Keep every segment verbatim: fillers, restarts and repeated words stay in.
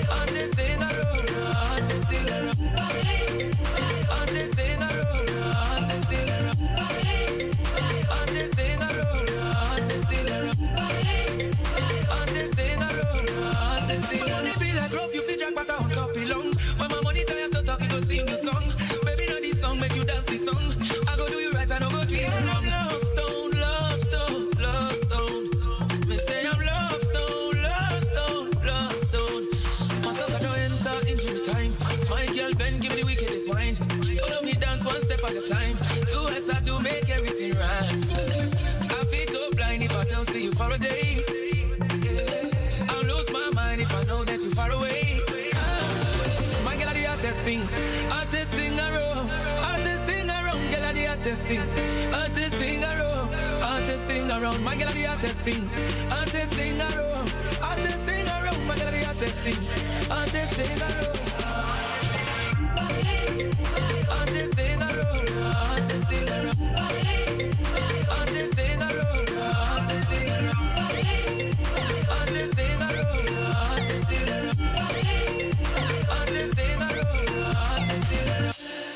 Hottest thing around, hottest thing around. Hottest thing around, hottest thing around. Hottest thing around, hottest thing around. Hottest thing around, hottest thing around. Money be like rope, you feel jack butter on top belong. When my money tired to talk, you go sing the song. Baby, now this song make you dance the song. I go do you right, I don't go do you wrong. Love stone, love stone, love stone. Me say I'm love stone, love stone, love stone. My sucker don't enter into the time. My girl Ben, give me the wickedest wine. Follow me dance one step at a time. Do as I do, make everything right. I feel go blind if I don't see you for a day. Yeah. I'll lose my mind if I know that you're far away. My girl are the hottest thing, hottest thing around, hottest thing around. Girl are the hottest thing, hottest thing around, hottest thing around. My girl are the hottest thing, hottest thing around, hottest thing around. My girl are the hottest thing, hottest thing around. Hottest thing around, hottest thing around. Hottest thing around, hottest thing around. Hottest thing around, hottest thing around. Hottest thing around, hottest thing around.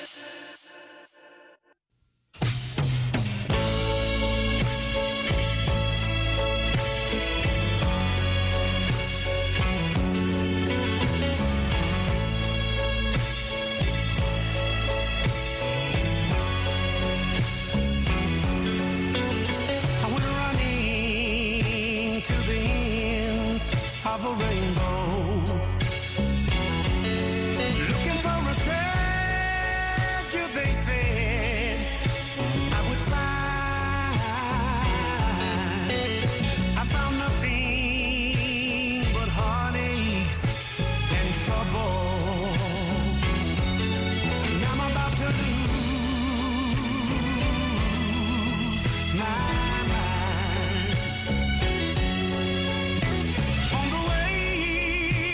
Of a rainbow, looking for a treasure, they said I would find. I found nothing but heartaches and trouble, and I'm about to lose my mind. On the way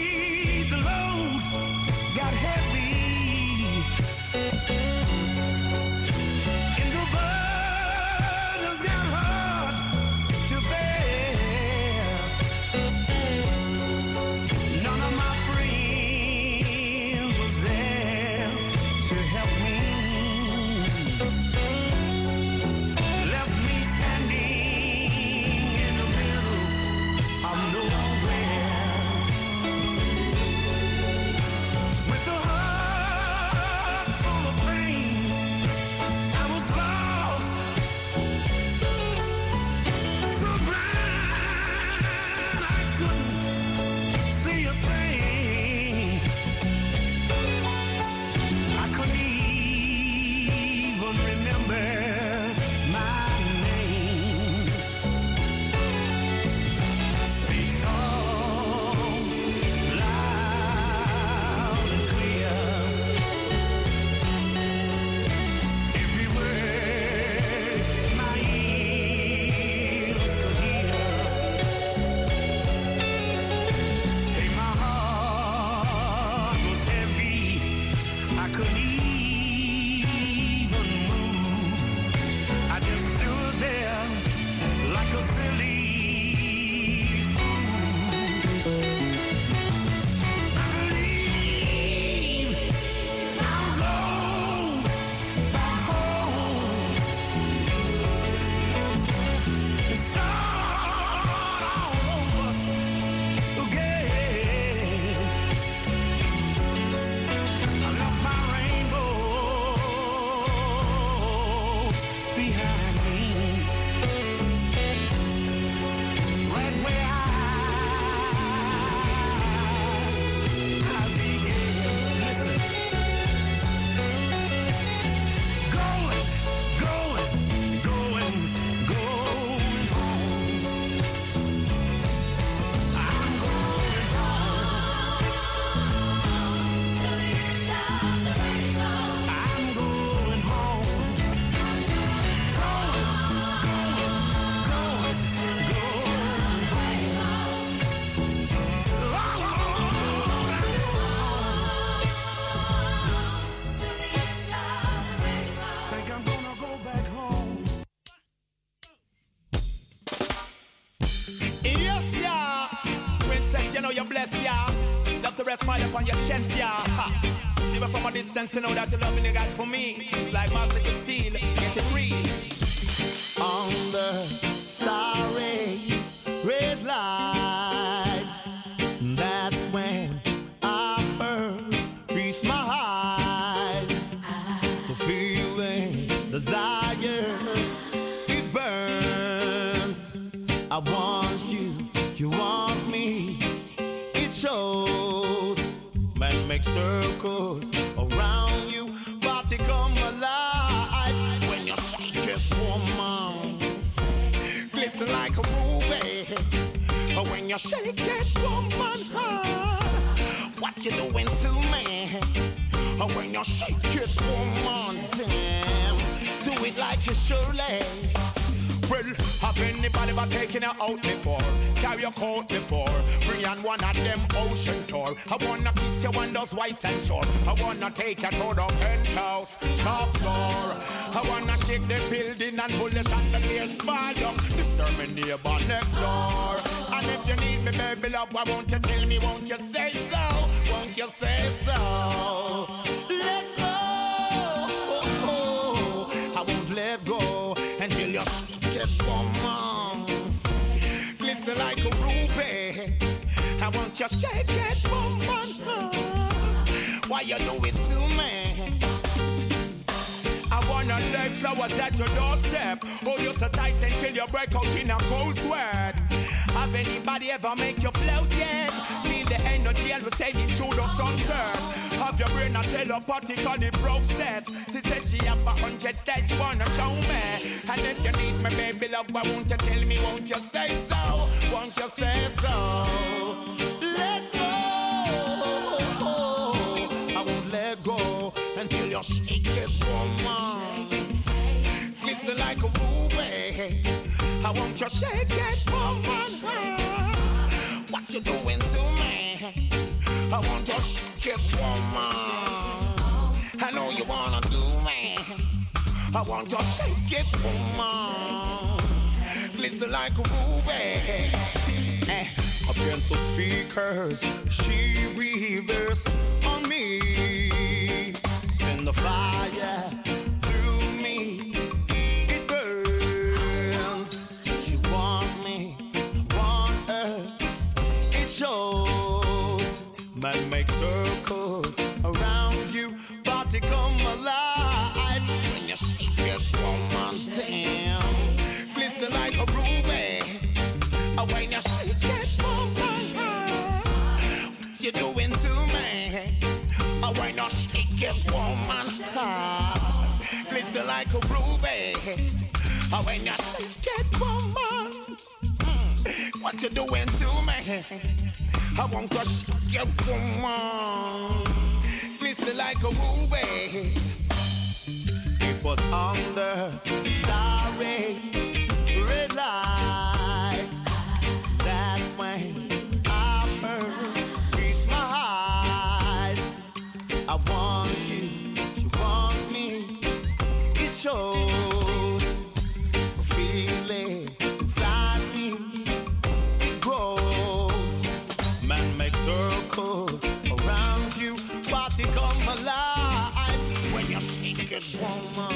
Love to rest smile upon your chest, yeah. Ha. See me from a distance, you know that you're loving the God for me. It's like magnet to steel, get it real. On the starry red light, that's when I first feast my eyes. The feeling, desire, it burns. I want you, you want me. It shows. Man make circles around you, but it come alive when you shake it, woman. Glisten like a ruby. When you shake it, woman, huh? What you doing to me? When you shake it, woman, damn, do it like you surely. Well, have anybody but taking her out before? Carry your coat before? Bring on one of them ocean tour. I wanna kiss you on those white and short. I wanna take you to the penthouse, top floor. I wanna shake the building and pull the chandelier smile up. Disturb my neighbor next door. And if you need me, baby love, why won't you tell me? Won't you say so? Won't you say so? Let go. I won't let go until you're get woman, glisten like a ruby. I want you shake it, woman. Why you do it to me? I wanna lay flowers at your doorstep. Hold you so tight until you break out in a cold sweat. Have anybody ever make you float yet? Feel the energy and we're sailing through the sunset. Have your brain a telepathically process. She says she have a hundred steps, she wanna show me. And if you need me, baby love, why won't you tell me? Won't you say so? Won't you say so? Let go. I won't let go until you shake it, woman. Glisten like a ruby. I want you shake it, woman. What you doing to me? I want you shake it, woman. I know you wanna do me. I want you shake it, woman. Glisten like a ruby. Eh. Up into speakers, she reverse on me. Send the fire through me. It burns. She want me, want her. It shows. Man make circles Around you, but it come alive when you shake it, woman, damn. Glisten like a ruby. When you shake it, woman, what you doing to me? When you shake it, woman, glisten like a ruby. When you shake it, woman, what you doing to me? I want to shake it, woman, glisten like a ruby. It was under Starry red light. That's when I first feast my eyes. I want you, you want me. It shows. Feel it inside me. It grows. man make circles Around you, but it come alive when you shake it, woman.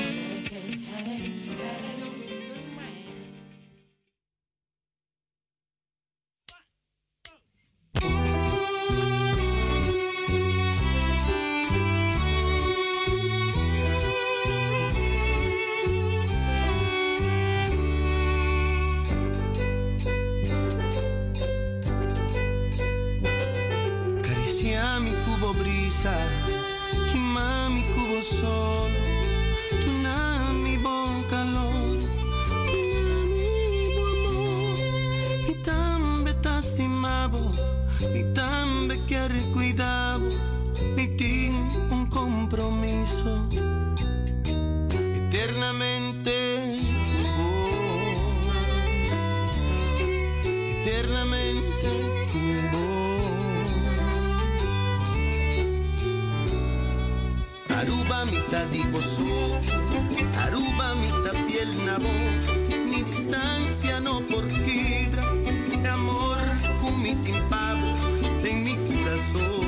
Caricia mi cubo brisa, quema mi cubo solo, tu mi bon calor, mi buon amor, mi tambe t'estimavo, mi tambe quiere cuidado, mi tin un compromiso, eternamente, oh, eternamente, oh. Aruba mitad di bozo, Aruba mitad piel nabo, mi distancia no por kibra, de amor con mi timpavo, en mi corazón.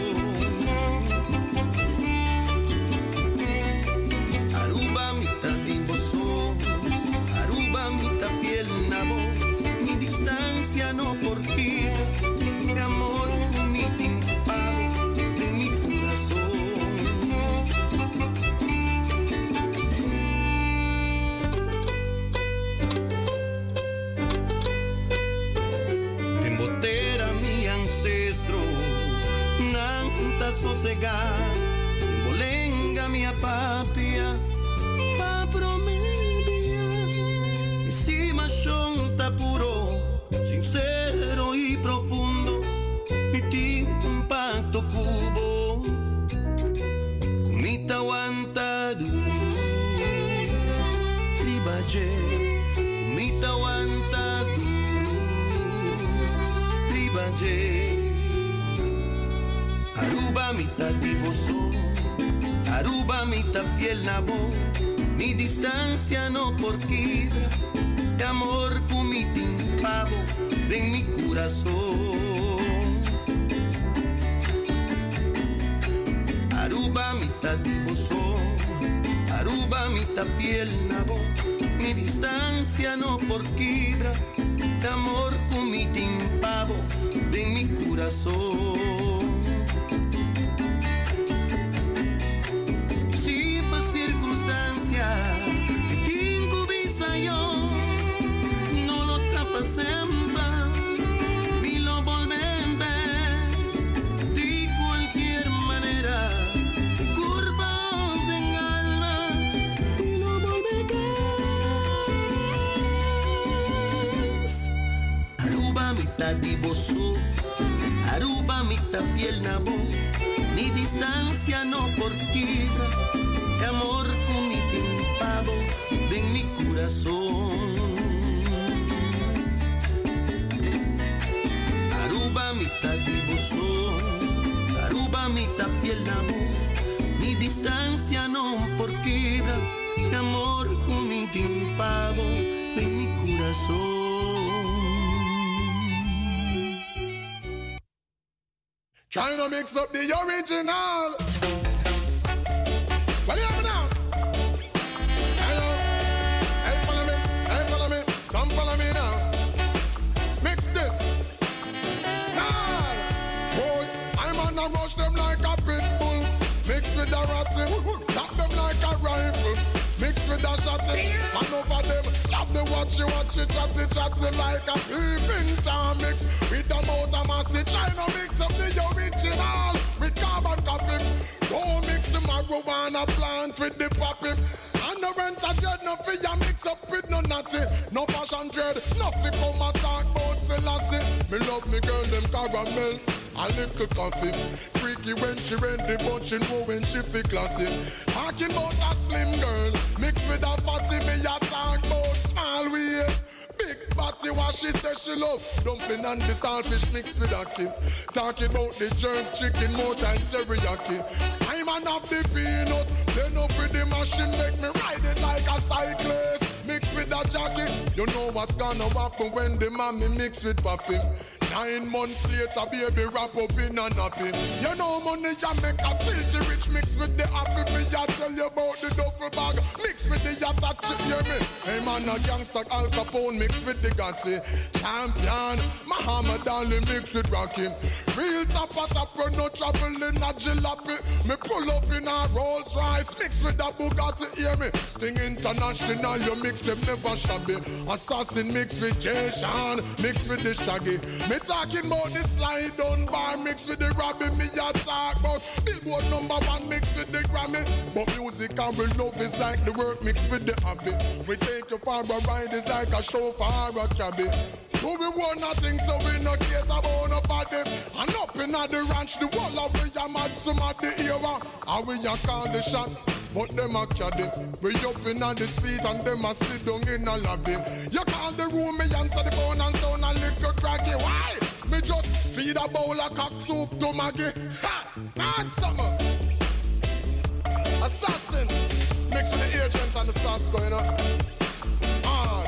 tenta sossegar. Embolenga minha papia, pa promedia. Mi estimación ta puro, sincero y profundo. Mi tiempo un pacto cubo, comita aguantado. Ribaje, comita aguantado. Ribaje. Aruba mitad divoso, Aruba mitad piel nabo, mi distancia no por quibra, de amor cumitin pavo de mi corazón. Aruba mitad divoso, Aruba mitad piel nabo, mi distancia no por quibra, de amor cumitin pavo de mi corazón. Circunstancia que tengo visa yo no lo tapa siempre ni lo volven ver de cualquier manera de curva de alma y lo volven gas. Aruba mitad divoso, Aruba mitad piel nabo, mi distancia no por tibra. Amor con mi timpado de mi corazón. Aruba mitad divoso, Aruba mitad piel nabo, mi distancia no por quibra, amor con mi timpado de mi corazón. Trying to mix up the original. Well, hear me now. Hello. Hey, follow me. Hey, follow me. Come follow me now. Mix this. Nah. Boy, I'm on a rush them like a pit bull. Mix with a ratty. Tap them like a rifle. Mix with a shotty. And over them. Love the watchy, watchy, chatty, chatty like a peeping Tom mix. With the motor massy. Trying to mix up the original. With carbon copy. Don't mix the marijuana plant with the poppy. And the rent a dread, no for ya mix up with no natty. No fashion dread, nothing come a talk about Selassie. Me love me girl, them caramel, a little coffee. Freaky when she rent the bunch, she know when she feel classy. Talking about a slim girl, mixed with a fatty. Me a talk about small waist. Big body, what she says she love. Dumpling and the saltfish mixed with ackee. Talking about the jerk chicken, more than teriyaki. I'm an of the peanut. Then up with the machine, make me ride it like a cyclist. Mixed with a jockey. You know what's gonna happen when the mommy mix with papi. Nine months later, baby wrap up in a nappy. You know money, ya make a filthy rich mix with the happy. Me, ya tell you about the duffel bag. Mix with the yacht, you hear me? Hey man, a gangster Al Capone mixed with the Gotti. Champion, Muhammad Ali mixed with Rocky. Real top of top, no trouble in a jalopy. Me pull up in a Rolls Royce, mixed with a Bugatti, hear me? Sting International, you mix them never shabby. Assassin mixed with Jay Sean, mixed with the Shaggy. Me talking about the slide down bar, mixed with the Robbie. Me a talk about Billboard number one, mixed with the Grammy. But music and we love is like the work mixed with the hobby. We take you for a ride, it's like a show for a cabby. Do we want nothing, so we no care about nobody. And up in the ranch, the wall of we a mad some of the era. And we a call the shots, but them a caddy. We up in the street and them a sit down in a lobby. You call the room, me answer the phone and sound a little craggy. Why? Me just feed a bowl of cock soup to Maggie. Ha! Mad summer. Assassin. Mixed with the agent and the sauce going on. Hard.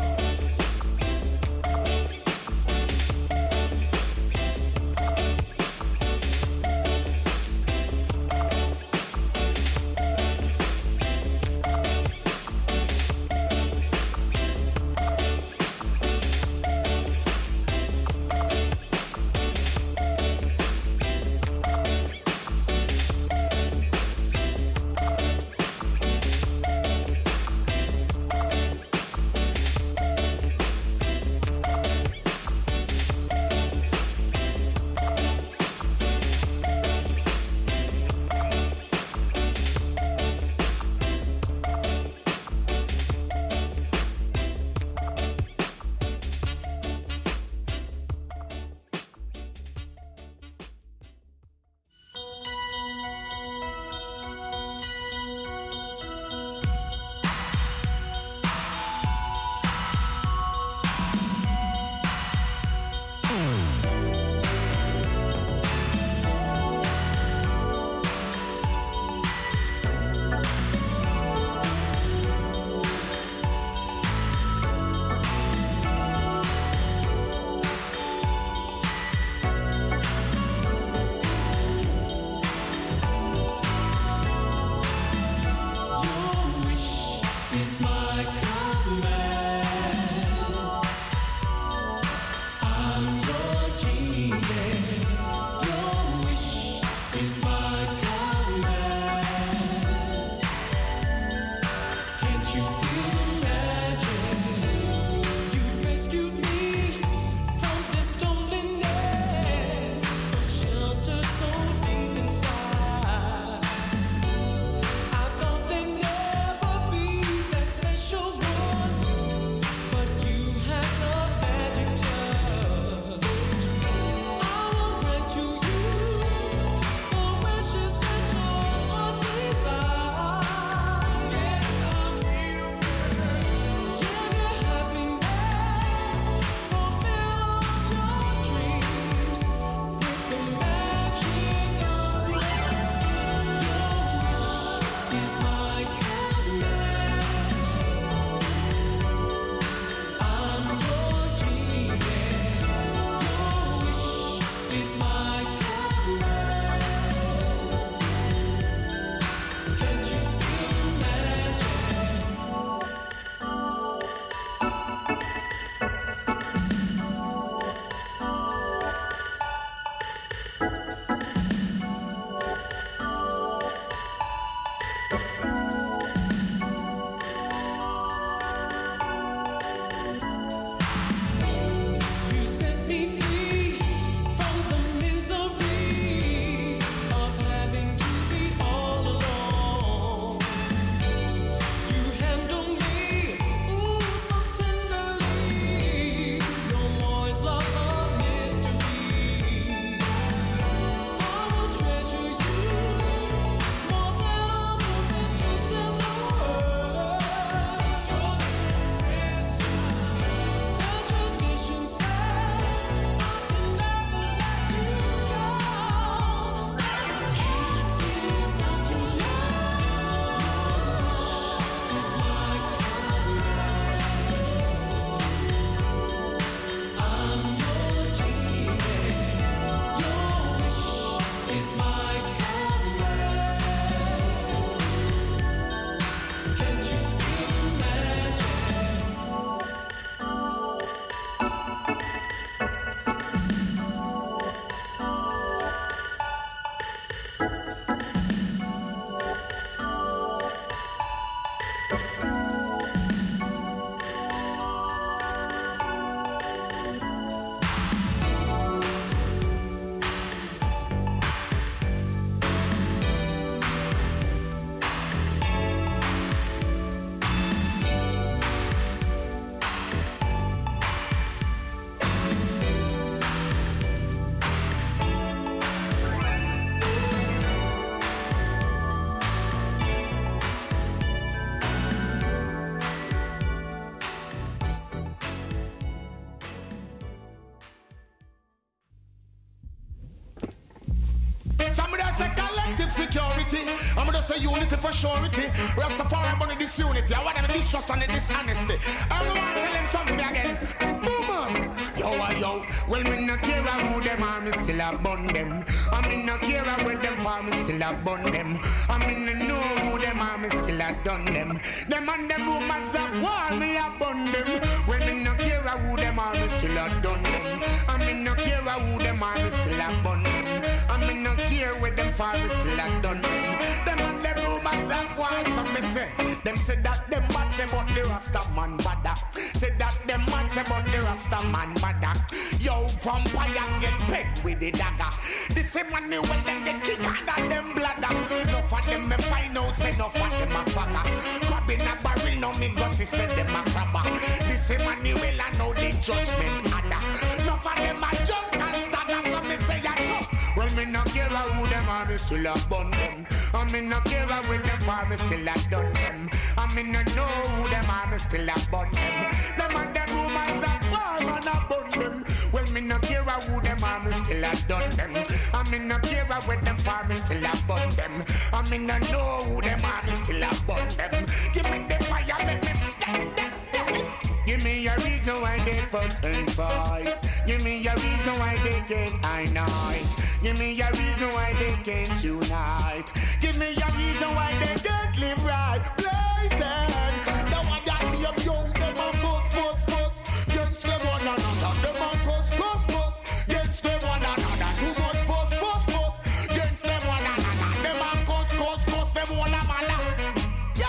say unity for surety. Rastafari burn disunity. I want them distrust and the dishonesty. I don't want to tell them something again. Boomers. Yo, yo, well, me no care who them are, me still a bun them. I me no care where them for, me still a bun them. I me no know who them are, me still a done them. Them and them rumors of war, me a bun them. Well, me no care who them are, me still a done them. I me no care who them are, me still a bun them. I me no care where them for, me still a done them. Them and them rumors of war, so me say. Them say that them bad say but the Rasta man bada. Say that them man say but the Rasta man bada. Yo, vampire get pegged with the dagger. The same money when them get kicked under them bladder. Enough of them me find out, say enough of them a fagger. Crab in a barrel, now me gossy say them a crabber. The same money well I know the judgment adder. Enough of them a junk and stagger, so me say I jump. Well, me no care who them are, me still a bun them. And me no care with them for, me still a done them. And me no know who them are, me still a bun them. Them and them rumors a war, man a bun them. Well, me no care who them are, me still a done them. And me no care with them for, me still a bun them. And me no know who them are, me still a bun them. Give me the fire, make me stand them. Give me a reason why they fuss and fight. Give me a reason why they can't unite. Give me a reason why they can't unite. Give me a reason why they can't live right. Blazing. The one that them young, them a fuss, fuss, fuss. Against them one another. Them a cuss, cuss, cuss. Against them one another. Too much fuss, fuss, fuss. Against them one another. Them a cuss, cuss, cuss. Them one another. Yo!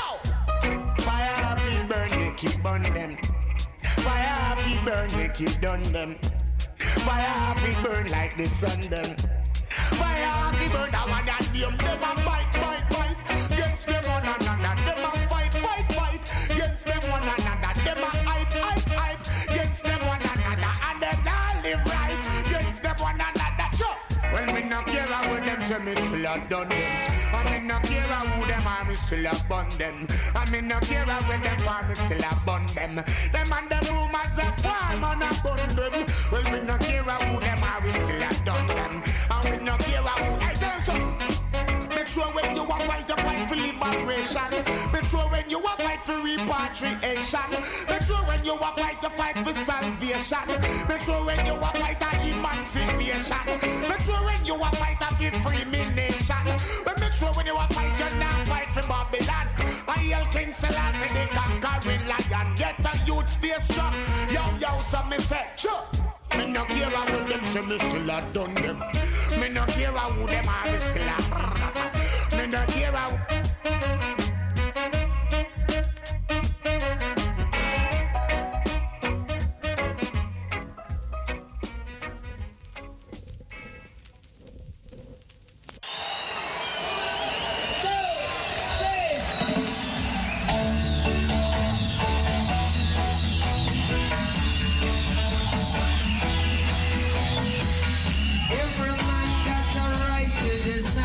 Fire happy burn, they keep burn them. Fire happy burn, they keep done them. Fire happy burn like the sun them. Fire happy burn, that one that them. Them a fight, fight, fight. Against them one another. Them a fight, fight, fight. Against them one another. Them a hype, hype, hype. Against them one another. And them not live right. Against them one another. Sure. Well, me no care who them say me still a done them. And me no care who them are, me still a bun them. And me no care where them for, me still a bun them. Them and them rumors of war, man a bun them. Well, me no care who them are, we still a done them. And we no care who I tell some. Make sure when you a fight, you fight for liberation. Make sure when you a fight for repatriation. Make sure when you a fight, you fight for salvation. Make sure when you a fight, a emancipation. Make sure when you a fight, a give free me nation. But make sure when you a fight, you not fight for Babylon. I yell King Selassie, the conquering lion. Get a youth, stay strong. Yo, yo, so me say, sure. Me no care who them say, me still a done them. Me no care who them are, me still a. Me no care who. Every man got a right to decide.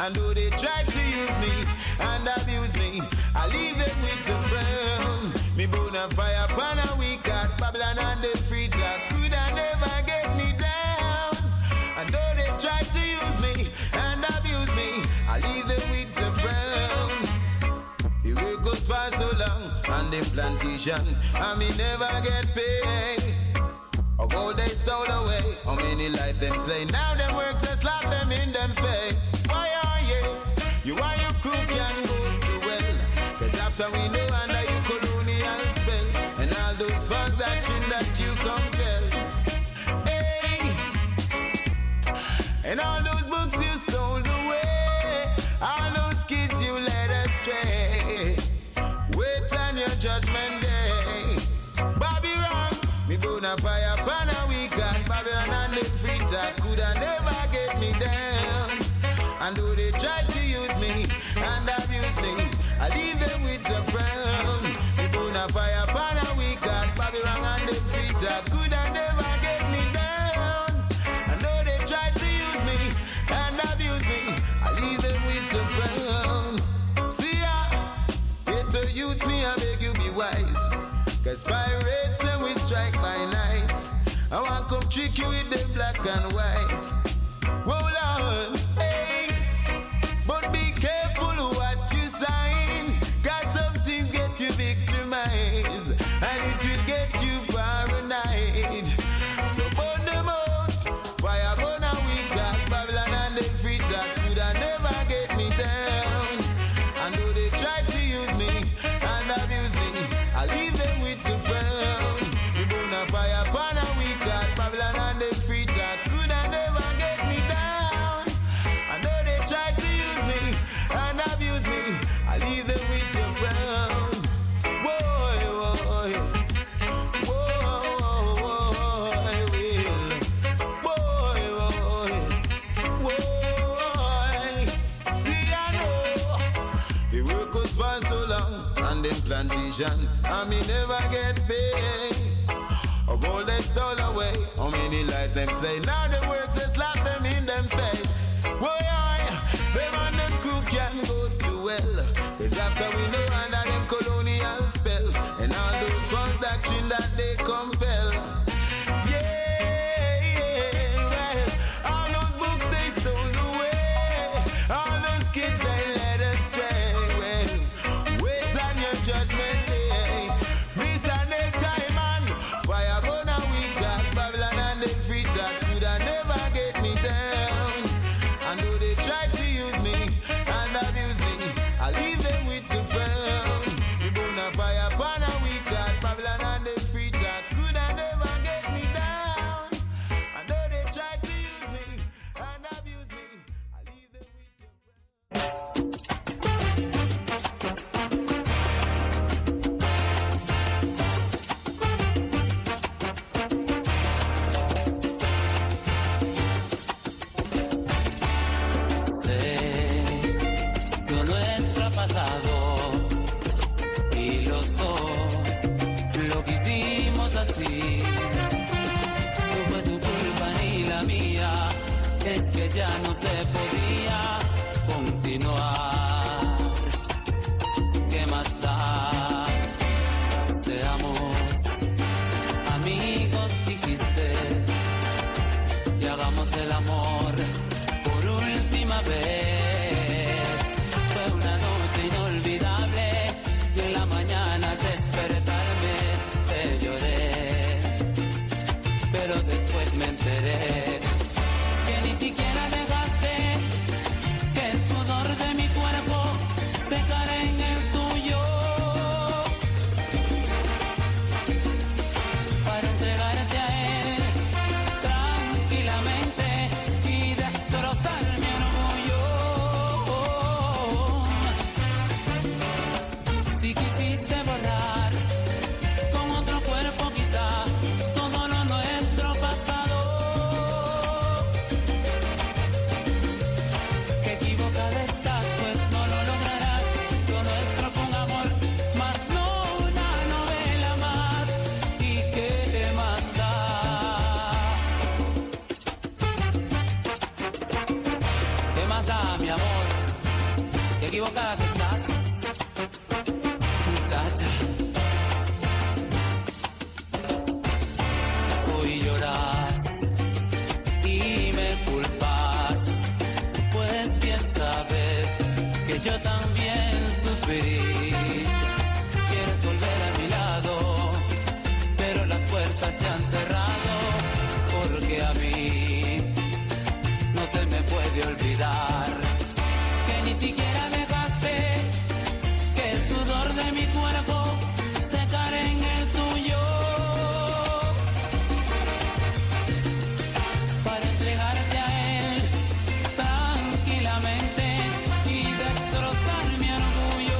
And though they try to use me and abuse me, I leave them with the frown. Me burn a fire upon a week at Babylon and the free talk could I never get me down. And though they try to use me and abuse me, I leave them with the frown. The work goes for so long on the plantation, and me never get paid. Or gold they stole away, how many life them slay. Now them works and slap them in them face. Why are yes, you are you cook and go to well. Cause after we know under you colonial spell, and all those false doctrine that you compel. Hey, and all those books you stole away, all those kids you led astray. Wait on your judgment day. Bobby wrong, me burn a fire upon a weekend. Babylon and the free talk could I never get me down. And though they try to use me and abuse me, I leave them with the frown. Me burn a fire upon a weekend. Babylon and the free talk could I never get me down. And though they try to use me and abuse me, I leave them with the frowns. See ya, get to youth me, I beg you be wise. Cause pirates and we strike by night. I want come trick you with the black and white. Whoa Lord, hey. But be careful what you sign, cause some things get you victimized, and it will get you paranoid. So burn them out, fire burn a week at Babylon and the free talk could I never get me down. And though they try to use me and abuse me, I leave them with the frown. We burn a fire upon a week at Babylon and the free talk could I never get me down. And though they try to use me and abuse me, I leave them with the frown. Whoa, whoa, whoa, whoa, whoa, whoa. See I know the work was for so long on them plantation, and me never get paid. Or gold they stole away, how many life them slay. Now the works they slap them in them face. Whoa, them and them cook can go to well. Cause after we know under them colonial spell, and all those false doctrine that they compel. Yeah, yeah, well, all those books they stole away, all those kids they led astray. Well, wait on your judgment day. Miss a necktie man, fire burn a week at Babylon and the free talk could I never get me down. And though they try to use me and abuse me, I leave them with the frown. We burn a fire upon a week at Babylon and the free talk could I never get me down. And though they try to use me and abuse me, I leave them with the Lo nuestro ha pasado y los dos lo quisimos así. No fue tu culpa ni la mía, es que ya no se podía continuar. ¿Qué más da? Seamos amigos, dijiste, y hagamos el amor por última vez. Fue una noche inolvidable y en la mañana al despertarme te lloré, pero después me enteré que ni siquiera dejaste que el sudor de mi cuerpo secara en el tuyo para entregarte a él tranquilamente y destrozar mi orgullo. Si quisiste borrar con otro cuerpo quizá todo lo nuestro pasado, que equivocada estás, pues no lo lograrás. Lo nuestro con amor, más no una novela más. ¿Y qué más da? ¿Qué más da, mi amor? qué equivocada que estás, muchacha. Hoy lloras y me culpas, pues bien sabes que yo también sufrí. Quieres volver a mi lado, pero las puertas se han cerrado, porque a mí no se me puede olvidar que ni siquiera dejaste que el sudor de mi cuerpo secara en el tuyo, para entregarte a él tranquilamente y destrozar mi orgullo.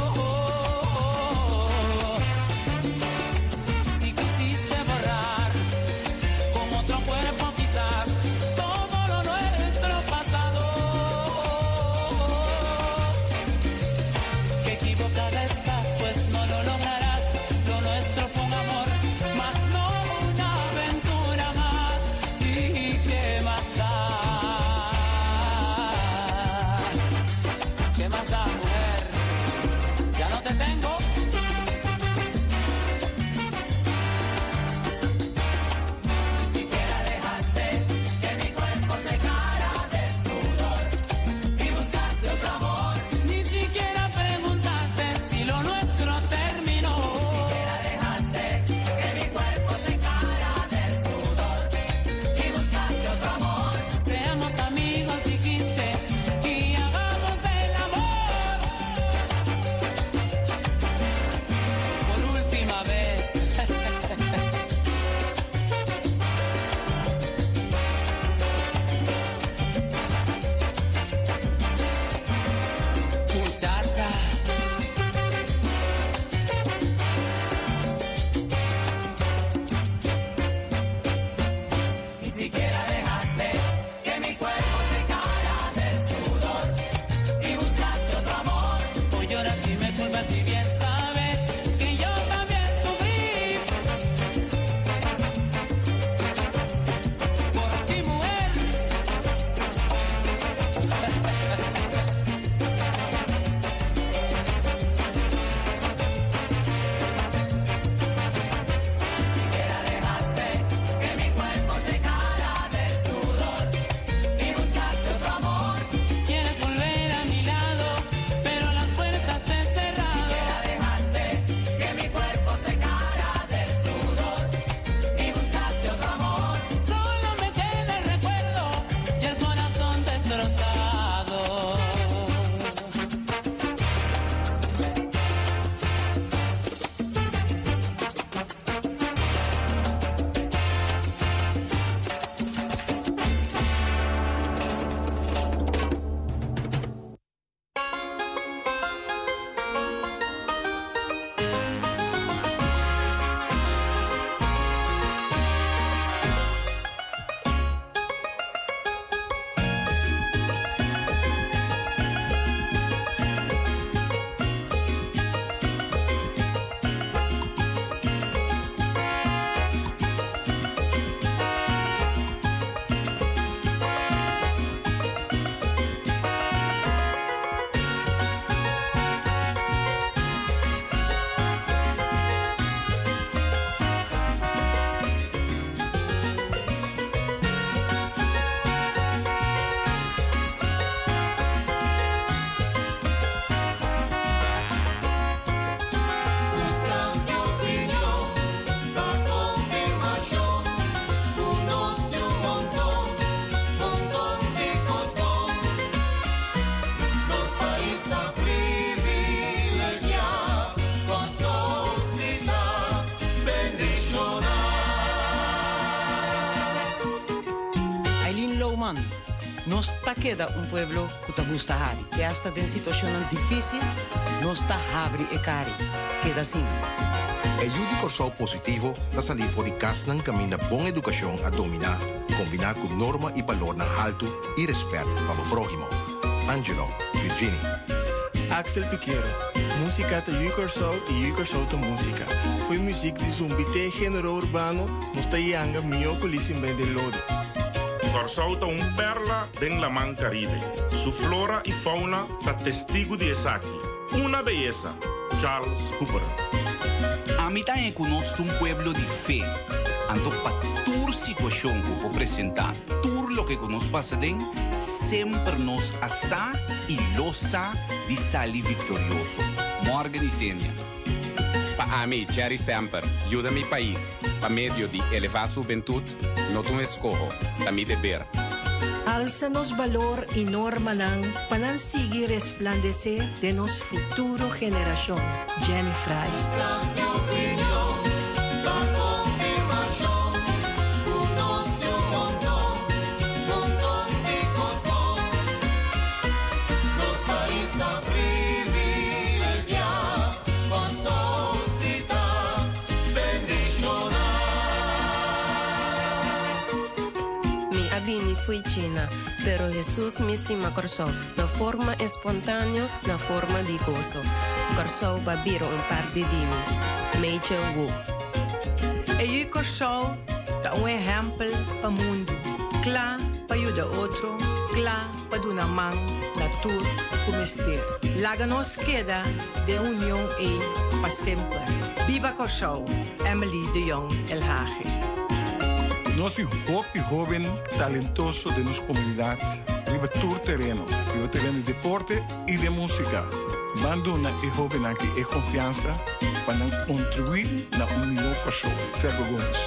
Si quisiste borrar con otro cuerpo quizás todo lo nuestro pasado, que equivocada estás, pues no lo lograrás. Lo nuestro fue un amor, más no una aventura más. ¿Y qué más da? ¿Qué más da, mujer? Ya no te tengo. Ni siquiera dejaste que mi cuerpo secara de sudor y buscaste otro amor. Ni siquiera preguntaste si lo nuestro terminó. Ni siquiera dejaste que mi cuerpo secara de sudor y buscaste otro amor. Seamos amigos, dijiste, y hagamos el amor por última vez. Muchacha, ni siquiera dejaste que mi cuerpo secara del sudor y buscaste otro amor. Hoy lloras y me culpas y bien sabes que yo también sufrí por ti, mujer. Siquiera dejaste que mi cuerpo secara del sudor y buscaste otro amor. Quieres volver a mi lado, pero las puertas te he cerrado. Siquiera dejaste que mi cuerpo secara del sudor y buscaste otro amor. Solo me queda el recuerdo y el corazón destrozado. Busca mi opinión, la confirmación, unos de un montón, montón de cosmón. Nos país da privilegiar con sociedad bendicional. Aileen Louman, nos ta queda un pueblo que te gusta hari, que hasta en situación difícil, nos ta habri e cari, queda assim. E judico show positivo da salir for die kast ng kami na bom educação a dominar, combinar com norma e valor na alto e respeito para o prójimo. Angelo, Virginie. Axel Piquero, música de Yucor Soul e Yucor Soul de música. Foi música de zumbi te gênero urbano, nos ta yanga minho colicim bem de lodo. Corsou ta un perla den la man Caribe. Su flora y fauna ta testigo de esa aquí. Una belleza. Charles Cooper. A mí también conozco un pueblo de fe. Anto pa tur situación que puedo presentar. Tur lo que conozco pasa den, siempre nos asa y losa de sali victorioso. Morgan y Zenia. Pa a mí, Jerry Samper, ayuda a mi país. Pa medio de elevar su juventud, no tu escojo, pa mi deber. Alza nos valor y norma ng panansigi resplandecer de nos futuro generación. Jenny Fry. Fui China, pero Jesús me sima corsou, na forma espontânea, na forma de gozo. Corsou babiro um par de dimi, Meijel Wu. E o corsou é um exemplo para o mundo. Claro, para ajudar outro, claro, para dar uma mão, natura, como este. Laga nos queda de união e para sempre. Viva Corsou, Emily de Jong, El Hage. Nós somos jovens talentosos de nossa comunidade. Riba todo terreno, riba terreno de deporte e de música. Banduna e jovem aqui é confiança para contribuir na união Corsou. Trevor Gomes.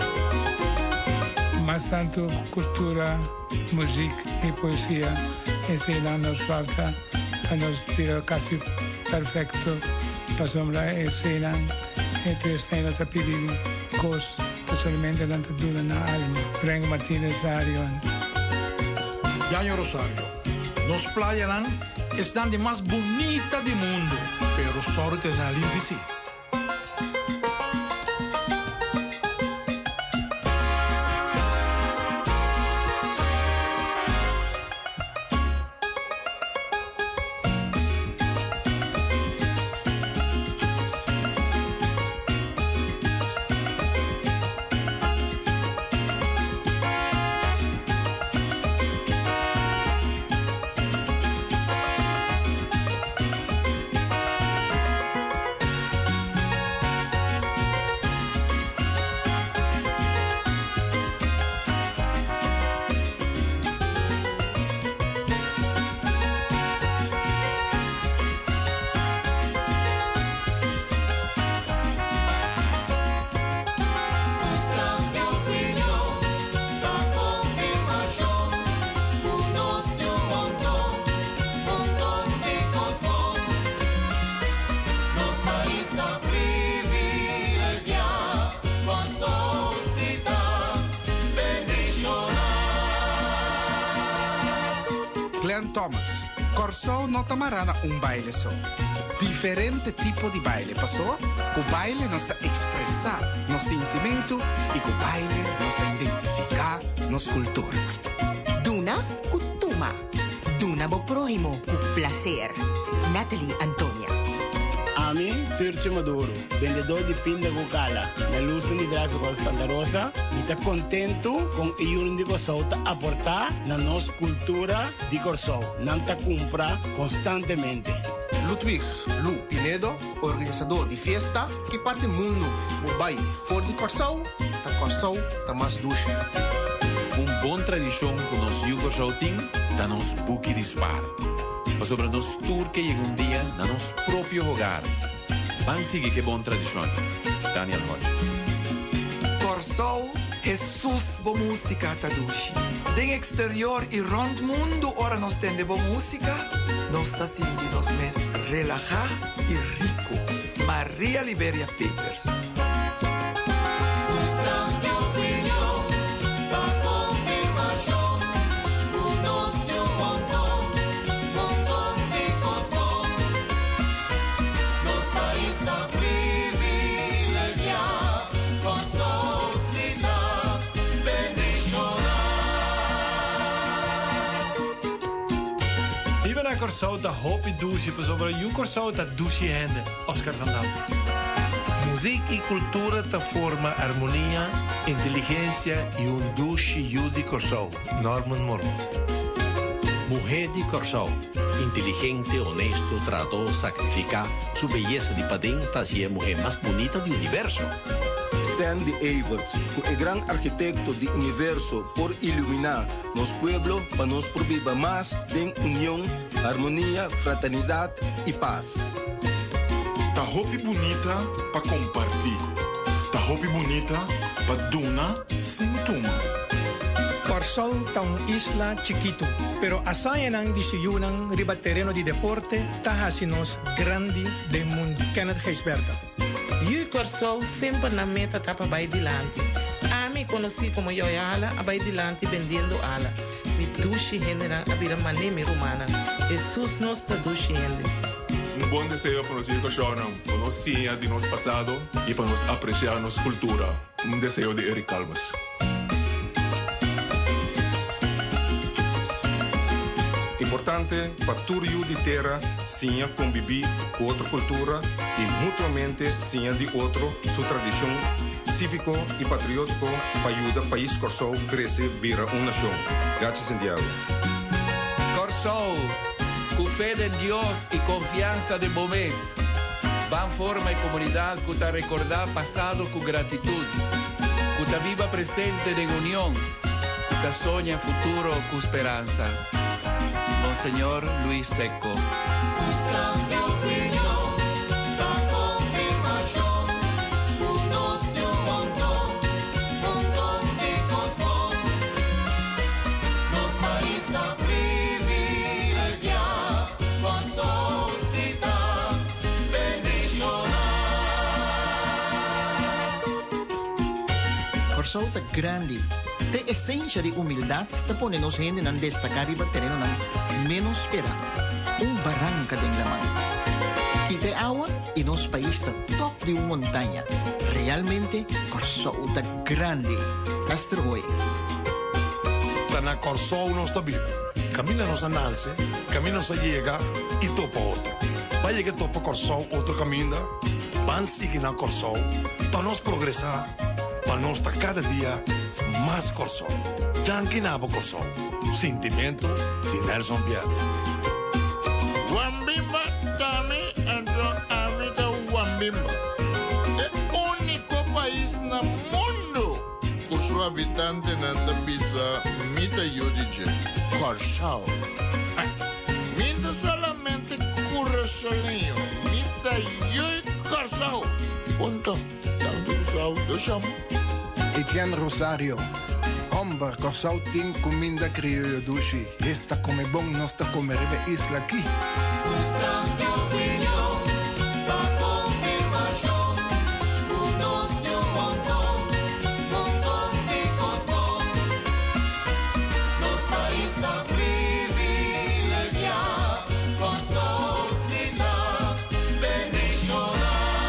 Mas tanto cultura, música e poesia, esse não nos falta. A nos vir quase perfeito. Passamos a cena entre estena tapiri cos. Solamente tanta dura na alma. Frank Martínez Arion. Yanyo Rosario. Nos playas están de más bonita del mundo, pero sorte na limpisi. Thomas, Corsou no tamarana un baile só. Diferente tipo de baile. Passou? O baile nos está expressar nosso sentimento e o baile nos está identificar nossa cultura. Duna Kutuma. Duna bo prójimo com placer. Natalie Antonia. A mim, Turcio Maduro, vendedor de pinda Gucala, na luz de tráfico de Santa Rosa, e está contente com o Iurin de Corsou aportar na nossa cultura de Corsou. Não está compra constantemente. Ludwig Lu Pinedo, organizador de festa que parte mundo. O baile fora de Corsou, tá Corsou, tá mais duche. Um bom tradição que nós Corsou tem, tá nos buque dispar. Mas sobre nos tour que chega um dia na nosso próprio hogar. Vamos seguir que boa tradição. Daniel Hodge. Corsou, Jesus, boa música, Tadushi. Den exterior e rond mundo, ora nós temos boa música. Nós está sentindo nos mes relajar e rico. Maria Liberia Peters. Corsou, dat hoop je douche. Pas over een Corsou, dat douche je handen. Oscar van Dam. Música y cultura te forma armonía, inteligencia y un dushi de Corsou. Norman Moro. Mujer de Corsou, inteligente, honesto, trató, sacrifica, su belleza de padén hacía mujer más bonita del universo. Sandy Everts, el gran arquitecto del universo, por iluminar los pueblos para nos proveer más de unión, armonía, fraternidad y paz. Ta hopi bonita para compartir. Ta hopi bonita para duna sin tuma. Corsou ta un isla chiquito, pero asayanang disiyunang riba terreno di deporte tahasinos grandi del mundo. Kenneth Geisberta. Io Corsou sempre na meta tapa vai dilante. A me conocí como yo ala, a vai dilante vendendo ala. Mi dushi genera a vida maneme romana. Jesus nos ta dushi ende. Un buen deseo para los hijos Shonan, conocía de nuestro pasado y para nos apreciar nuestra cultura. Un deseo de Eric Calvas. Importante para todo de terra, sim, conviver com outra cultura e mutuamente, sim, de outro, sua tradição cívico e patriótico para ajudar o país Corsou a crescer vira uma nação. Graças, Santiago. Corsou, com fé em Deus e confiança de bom mês, van forma e comunidade que está recordar passado com gratitude, que está viva presente em união, que está sonha futuro com esperança. Monseñor Luis Seco. Buscando opinión, la confirmación, unos de un montón, montón de cosmón. Nos país la privilegia, con sociedad bendicional. Corsou ta grande. De esencia de humildad te pone nos gente en destacar y terreno menos espera. Un barranca de la mano. Quite agua y nos país está top de una montaña. Realmente Corsou ta grande. Hasta hoy. Tana Corsou no está vivo. Camina nos ananse, camina se llega y topa otro. Vaya que topa Corsou, otro camina. Van seguir na Corsou para nos progresar, para nos estar cada día más Corsou. Yankee Nabo Corsou. Sentimiento de Nelson Pierre. Wambimba, Tami, Andro, Amita, Wambimba. El único país en el mundo con su habitante en la pizza, Mita Yodije, Corsou. Mita solamente Currasoleo, Mita Yoy Corsou. Punto. Tanto Corsou, do chamo. Etienne Rosario, hombre, Corsou tem comida criolla dushi. Esta come bom, nosta comereve isla aqui. Buscando opinión, la confirmación, unos de un montón, montón de cosmón. Nos país la privilegia, con sociedad bendicional.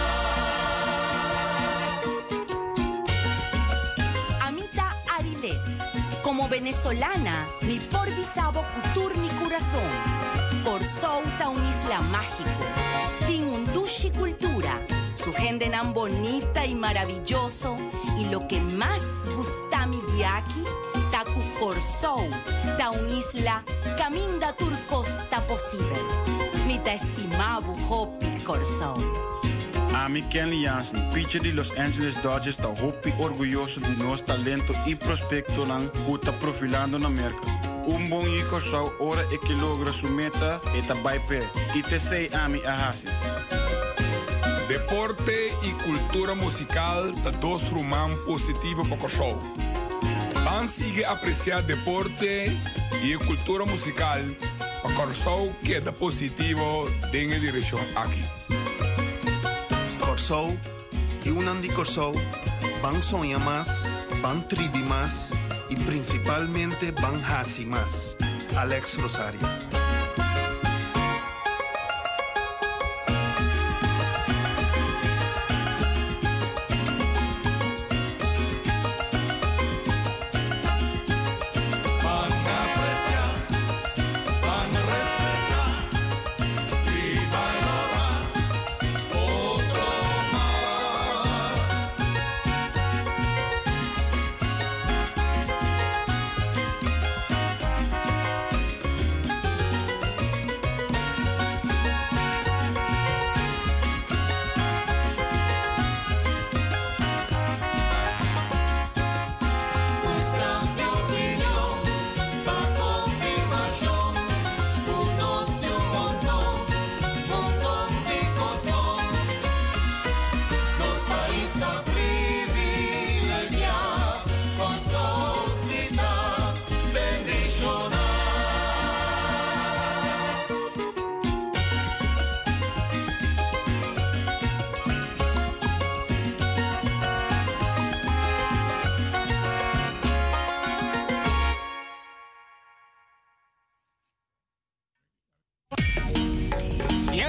Como venezolana, mi por bisabo cultura mi corazón. Corsou ta un isla mágico. Tiene un dushi cultura. Su gente tan bonita y maravilloso. Y lo que más gusta mi de aquí, ta cu Corsou, ta un isla caminda tur costa posible. Mi ta estimabo hopi Corsou. Ami Kenley Jansen, pitcher de Los Angeles Dodgers, está hopi orgulhoso de nosso talento e prospecto lang que está profilando na América. Um bom Corsou, ora é que logra sua meta e tá vai pé. E te sei Ami Ahasi. Deporte e cultura musical tá dois rumam positivo para Corsou. Van sigue apreciar deporte e cultura musical para Corsou que é positivo em direção aqui. Corsou e un de Corsou van sonhar más, van trivi más y principalmente van hasi más. Alex Rosario.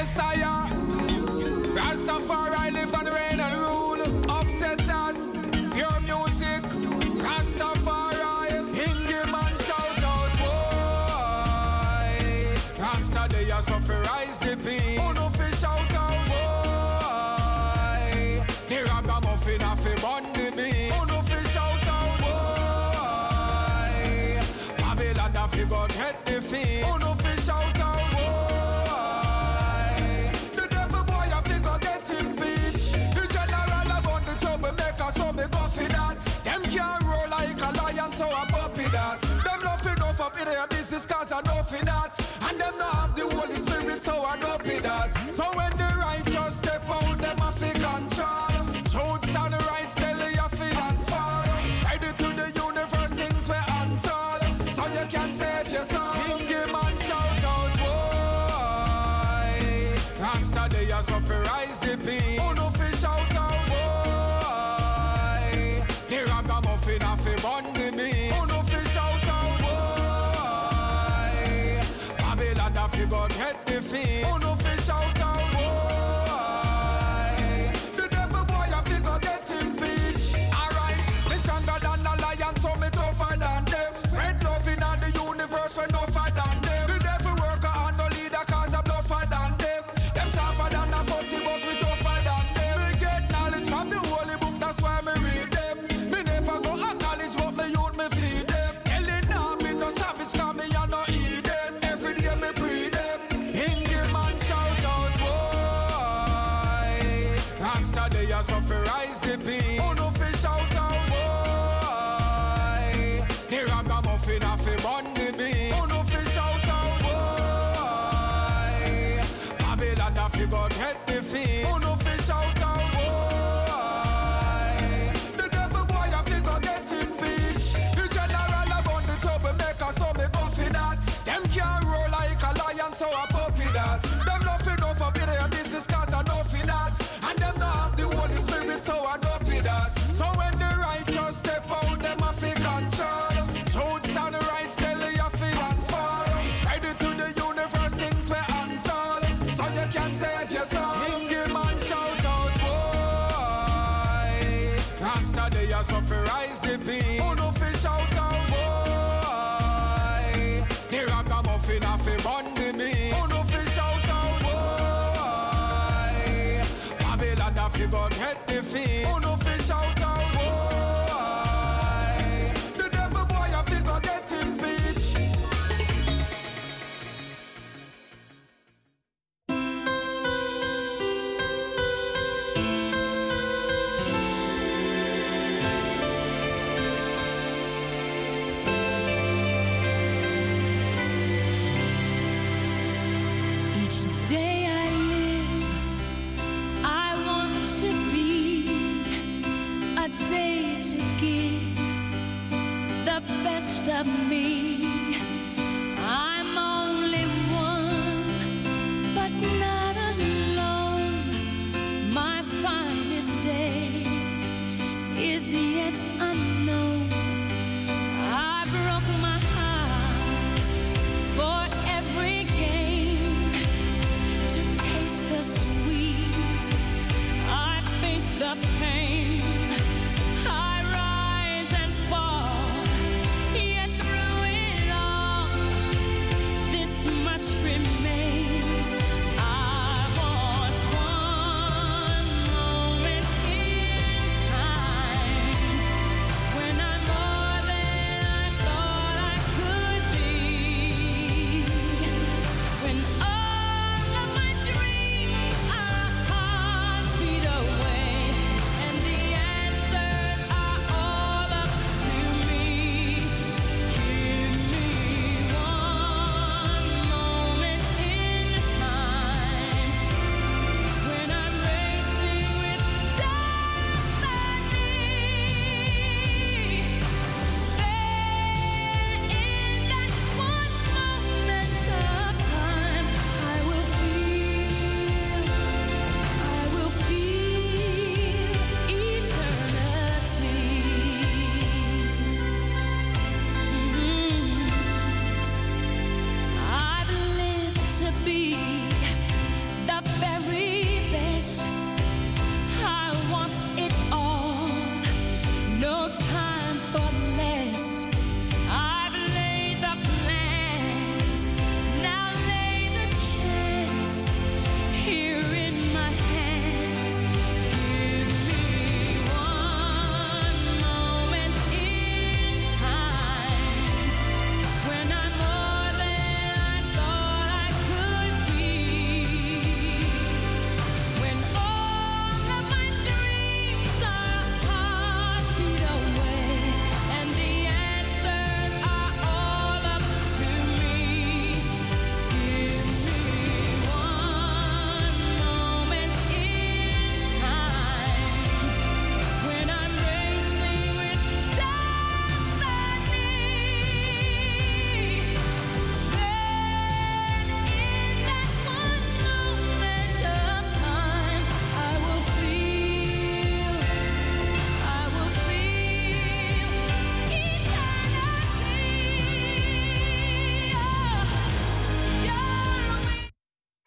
Messiah. Rastafari live and reign and rule. Upsetters, pure music. Rastafari, sing him and shout out, boy. Rasta they are suffer rise the peace. Who no fi shout out, boy. The ragamuffin a fi bun the beat. Who no fi shout out, boy. Babylon a fi God head the feet. Who no fi shout out, boy. The devil boy a fi go get impeached. The general a gun the troublemaker, so me go fi that. Them can't roll like a lion, so I puppy that. Them no fi enough up in their business, cause I know fi that. And them no have the Holy Spirit, so I don't be that. So when the righteous step out, them a fi control. Truths and rights, tell you fi and fall. Spread it to the universe, things we untold. So you can save your soul. King him and shout out, boy. Rasta they are suffer rise the peace. Who no fi shout out, boy. The ragamuffin a fi bun the beat. Who no fi shout out, boy. Babylon a fi God head the feet. Who no fi shout out, boy. The devil boy a fi go get impeached. Alright, me stronger than a lion, so me tougher than them. Spread love in all the universe, we tougher than them. The devil worker and no leader, cause I'm tougher than them. Them softer than a putty, but we tougher than them. Me get knowledge from the holy book, that's why me read them. Me never go to college, but me youth me feed them. Telling now me no savage, cause me a no Eden. Every day me pray them. In him and shout out, boy. Rasta they are suffer rise the peace. Who no fi shout out, boy. The ragamuffin a fi bun the beat. Who no fi shout out, boy. Babylon a fi God head the feet. Who no fi shout out, boy. The devil boy a fi go get impeached. The general a gun the troublemaker, so me go fi that. Them can't roll like a lion, so I puppy that. Them no fi enough up in their business, cause I know fi that. And them no have the Holy Spirit, so I don't be that. So when the righteous step out, them a fi control. Truths and rights, tell you fi and fall. Spread it to the universe, things we untold. So you can save your soul. King him and shout out, boy. Rasta they are suffer rise the peace. Who no fi shout out, boy. The ragamuffin a fi bun the beat. Who no fi shout out, boy. Babylon a fi God head the feet. Who no fi shout out, boy. The devil boy a fi go get impeached. Each day I live, I want to be a day to give the best of me. I'm only one, but not alone. My finest day is yet unknown. I broke my heart for every gain to taste the sweet. I face the